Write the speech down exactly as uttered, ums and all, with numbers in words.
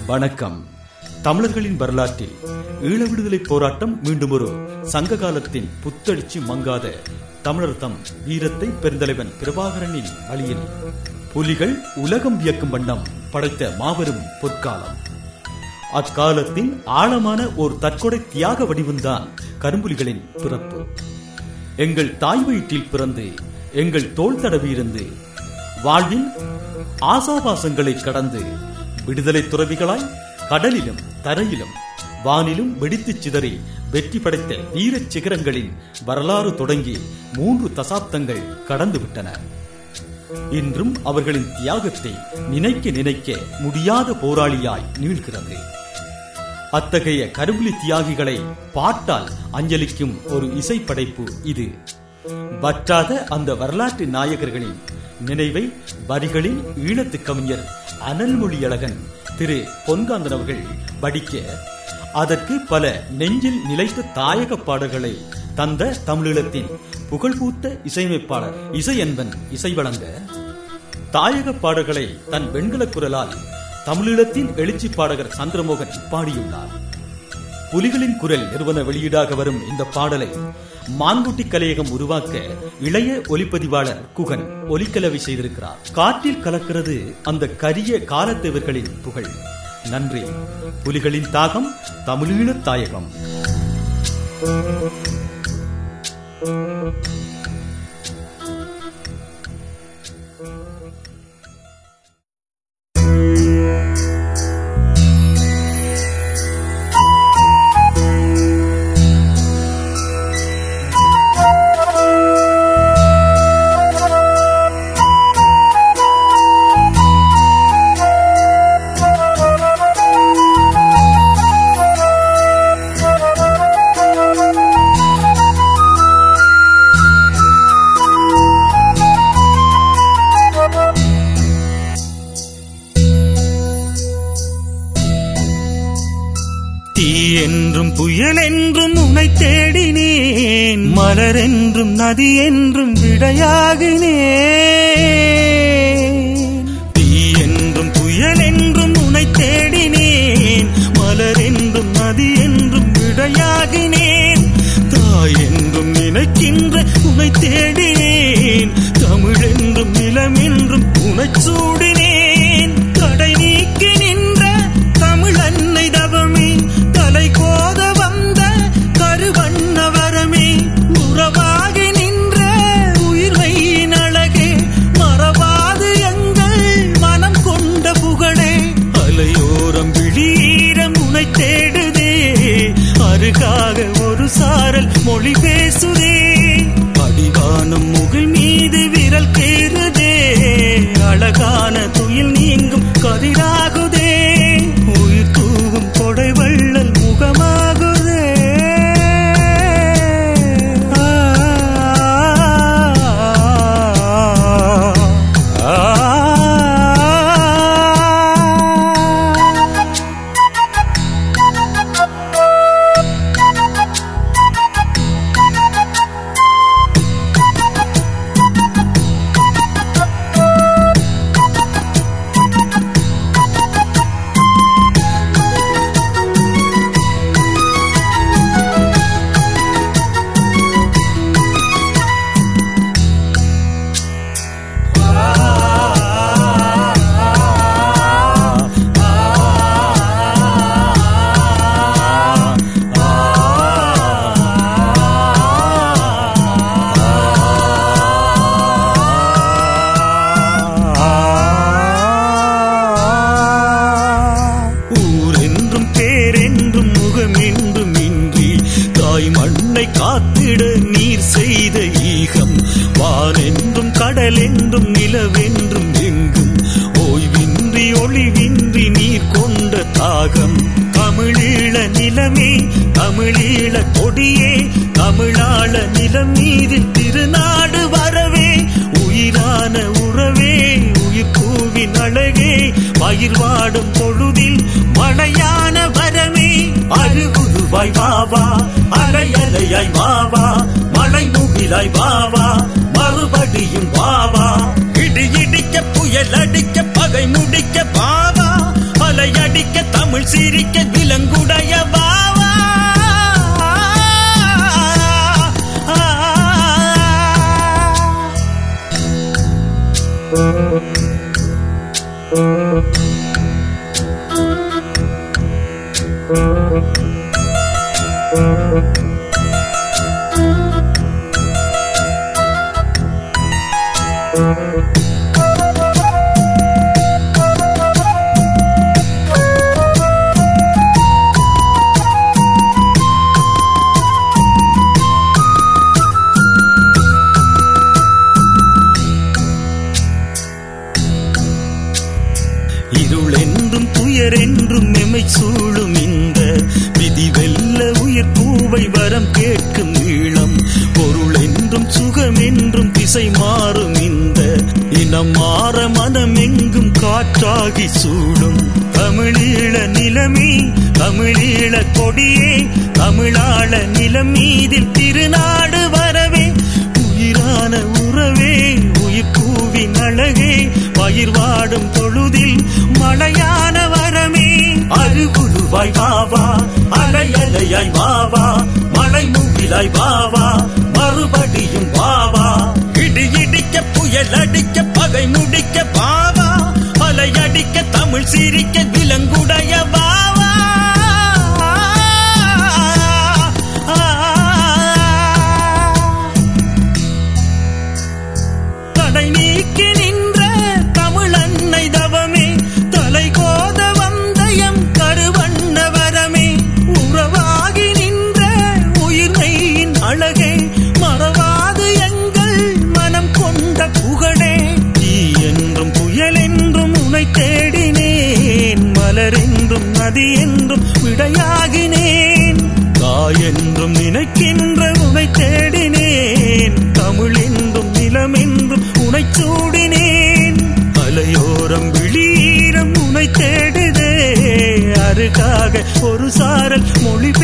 வணக்கம். தமிழர்களின் வரலாற்றில் ஈழ விடுதலை போராட்டம் மீண்டும் ஒரு சங்க காலத்தின் புத்தெழுச்சி மங்காத தமிழர் தம் வீரத்தை பெருந்தலைவன் பிரபாகரனின் வழியில் புலிகள் உலகம் வியக்கும் வண்ணம் படைத்த மாபெரும் பொற்காலம். அக்காலத்தின் ஆழமான ஒரு தற்கொலை தியாக வடிவம்தான் கரும்புலிகளின் பிறப்பு. எங்கள் தாய் வயிற்றில் பிறந்து எங்கள் தோள் தடவியிருந்து வாழ்வின் ஆசாபாசங்களை கடந்து விடுதலை துறவிகளாய் கடலிலும் தரையிலும் வானிலும் வெடித்து சிதறி வெற்றி படைத்த வீரச் சிகரங்களின் வரலாறு தொடங்கி மூன்று தசாப்தங்கள் கடந்துவிட்டன. இன்றும் அவர்களின் தியாகத்தை நினைக்க நினைக்க முடியாத போராளியாய் நீள்கிறது. அத்தகைய கரும்புலி தியாகிகளை பாட்டால் அஞ்சலிக்கும் ஒரு இசை படைப்பு இது. வற்றாத அந்த வரலாற்று நாயகர்களின் நினைவை வரிகளில் ஈழத்து கவிஞர் அனல்மொழியழகன் திரு பொன்காந்தன் அவர்கள் படிக்க, அதற்கு பல நெஞ்சில் நிலைத்த தாயக பாடல்களை தந்த தமிழீழத்தின் புகழ்பூத்த இசையமைப்பாளர் இசையன்பன் இசை வழங்க, தாயக பாடல்களை தன் வெண்கல குரலால் தமிழீழத்தின் எழுச்சி பாடகர் சந்திரமோகன் பாடியுள்ளார். புலிகளின் குரல் நிறுவன வெளியீடாக வரும் இந்த பாடலை மான்குட்டி கலையகம் உருவாக்க இளைய ஒலிப்பதிவாளர் குகன் ஒலிக்கலவை செய்திருக்கிறார். காற்றில் கலக்கிறது அந்த கரிய காலத்தேவர்களின் புகழ். நன்றி. புலிகளின் தாகம், தமிழீழ தாயகம். என்றும் புயல் என்றும் உன்னை தேடினேன், மலர் என்றும் நதி என்றும் விடையாகினேன். தீ என்றும் புயல் என்றும் உன்னை தேடினேன், மலர் என்றும் நதி என்றும் விடையாகினேன். தாய் என்றும் நினைக்கின்ற உன்னை தேடினேன், தமிழ் என்றும் நிலம் என்றும் உன்னை சூடினேன். தடை நீக்கி நின்ற தமிழ் அன்னை தவமே, தலை கோத வந்த கருவண்ண வரமே, உறவாகி நின்ற உயிர்மையின் அழகே, மறவாது எங்கள் மனம் கொண்ட புகழே. அலையோரம் விழீரம் உனை தேடுதே, அருகாக ஒரு சாரல் மொழி பேசுதே. அடிவானம் முகில் மீது விரல் கேறுதே, அழகான துயில் நீங்கும் கதிராகுதே. உயிர் தூவும் கொடை வள்ளல் முகமாகுதே. காத்திட நீர் செய்த ஈகம், வானென்றும் கடலென்றும் நிலவென்றும் எங்கும் ஓய்வின்றி ஒளிவின்றி நீர் கொண்ட தாகம். தமிழீழ நிலமே, தமிழீழ கொடியே, தமிழாள நிலம் மீது திருநாடு வரவே. உயிரான உறவே, உயிர் பூவின் அழகே, பயிர் வாடும் பொழுதில் மழையான வரமே. அருகுருவாய் வாவா, அலை அலையாய் வாவா, மழை முகிலாய் வாவா, மறுபடியும் வாவா. இடி இடிக்க புயல் அடிக்க பகை முடிக்க வாவா, அலை அடி அடிக்க தமிழ் சிரிக்க விலங்குடைய வாவா இருளென்றும் துயரென்றும் எமை சூழும் இந்த விதி வெல்ல உயிர் பூவை வரம் கேட்கும் ஈழம் பொருள் என்றும் சுகம் என்றும் திசை மாறும் இந்த இனம் மாற மனம் எங்கும் காற்றாகி சூடும் தமிழீழ நிலமே தமிழீழ கொடியே தமிழாள நிலம் மீதில் திருநாடு வரவே உயிரான உறவே உயிர் பூவின் அழகே பயிர் வாடும் பொழுதில் மழையான வரமே அருகுருவாய் வாவா அலை அலையாய் வாவா மழை மூவிலாய் வாவா மறுபடியும் வாவா இடி இடிக்க புயல் அடிக்க பகை முடிக்க வாவா அலை அடிக்க தமிழ் சிரிக்க விலங்குடைய வாவா தடை நீக்கி நின்ற தமிழ் அன்னை தவமே தலை கோத வந்தயம் கருவண்ண வரமே உறவாகி நின்ற உயிர்மையின் அழகே மறவாது எங்கள் மனம் கொண்ட புகழே தீ என்றும் புயல் என்றும் உனை தேடினேன் மலர் என்றும் நதி என்றும் விடையாகினேன் தாய் என்றும் நினைக்கின்ற உனை தேடினேன் தமிழ் என்றும் நிலம் என்றும் உனை சூடினேன் அலையோரம் விழீரம் உனை தேடுதே அருகாக ஒரு சாரல் மொழி